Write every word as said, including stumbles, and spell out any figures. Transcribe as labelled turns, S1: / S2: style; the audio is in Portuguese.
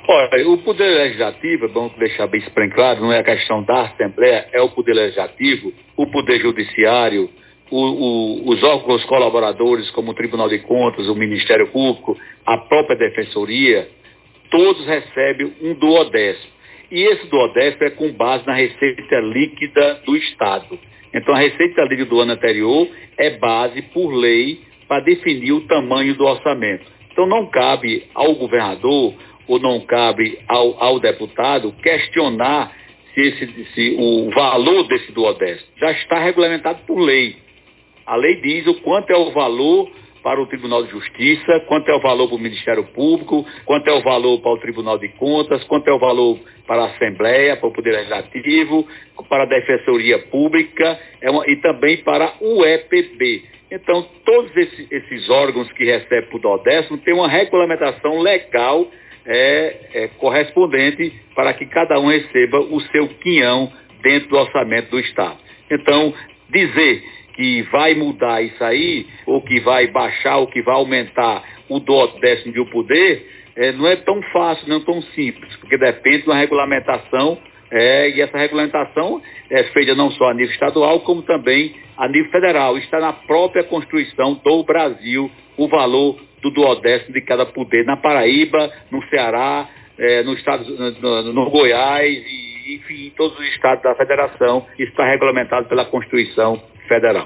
S1: Olha, o Poder Legislativo, é bom deixar bem isso bem claro, não é a questão da Assembleia, é o Poder Legislativo, o Poder Judiciário, o, o, os órgãos colaboradores, como o Tribunal de Contas, o Ministério Público, a própria Defensoria, todos recebem um duodécimo. E esse duodécimo é com base na receita líquida do Estado. Então, a receita líquida do ano anterior é base, por lei, para definir o tamanho do orçamento. Então, não cabe ao governador ou não cabe ao, ao deputado questionar se, esse, se o valor desse duodécimo já está regulamentado por lei. A lei diz o quanto é o valor para o Tribunal de Justiça, quanto é o valor para o Ministério Público, quanto é o valor para o Tribunal de Contas, quanto é o valor para a Assembleia, para o Poder Legislativo, para a Defensoria Pública é uma, e também para o E P B. Então, todos esses, esses órgãos que recebem o duodécimo têm uma regulamentação legal é, é, correspondente para que cada um receba o seu quinhão dentro do orçamento do Estado. Então, dizer que vai mudar isso aí, ou que vai baixar, ou que vai aumentar o duodécimo de um poder, é, não é tão fácil, não é tão simples, porque depende de uma regulamentação, é, e essa regulamentação é feita não só a nível estadual, como também a nível federal. Está na própria Constituição do Brasil o valor do duodécimo de cada poder, na Paraíba, no Ceará, é, no, estado, no, no Goiás, e, enfim, em todos os estados da federação. Isso está regulamentado pela Constituição Federal.